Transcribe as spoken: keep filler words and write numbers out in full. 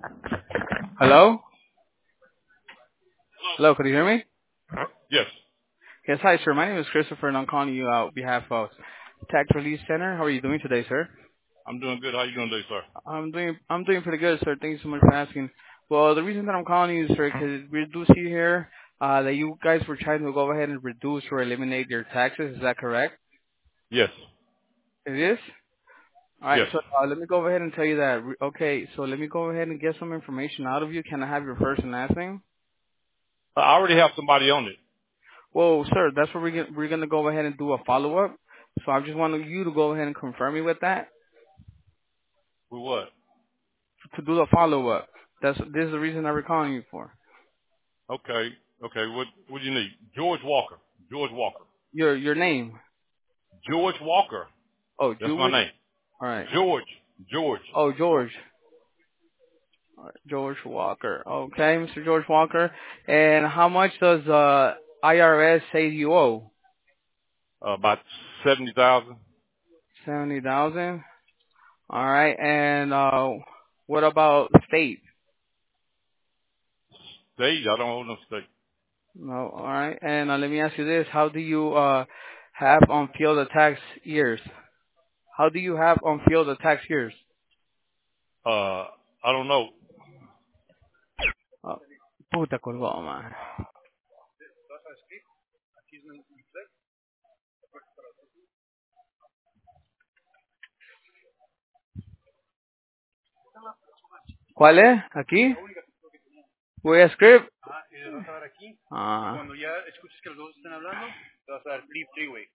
Hello? Hello, could you hear me? Yes, Yes, hi, sir. My name is Christopher, and I'm calling you out on behalf of Tax Relief Center. How are you doing today, sir? I'm doing good. How you doing today, sir? I'm doing I'm doing pretty good, sir. Thank you so much for asking. Well, the reason that I'm calling you, sir, because we do see here uh, that you guys were trying to go ahead and reduce or eliminate your taxes. Is that correct? Yes, It is? All right, yes. so uh, let me go ahead and tell you that. Re- Okay, so let me go ahead and get some information out of you. Can I have your first and last name? I already have somebody on it. Well, sir, that's what we're gonna, we're gonna go ahead and do a follow up. So I just wanted you to go ahead and confirm me with that With what? to do the follow up. That's this is the reason that we're calling you for. Okay, okay. What what do you need? George Walker. George Walker. Your your name. George Walker. Oh, That's my Jewish. name. All right. George. George. Oh, George. All right, George Walker. Okay, Mister George Walker. And how much does uh I R S say you owe? Uh, about seventy thousand. Seventy thousand. All right. And uh, what about state? State. I don't own no state. No. All right. And uh, let me ask you this: how do you uh have on field the tax years? How do you have on field the tax years? Uh, I don't know. Oh, puta colgó, man. ¿Cuál es? ¿Aquí? Voy a script. Ah.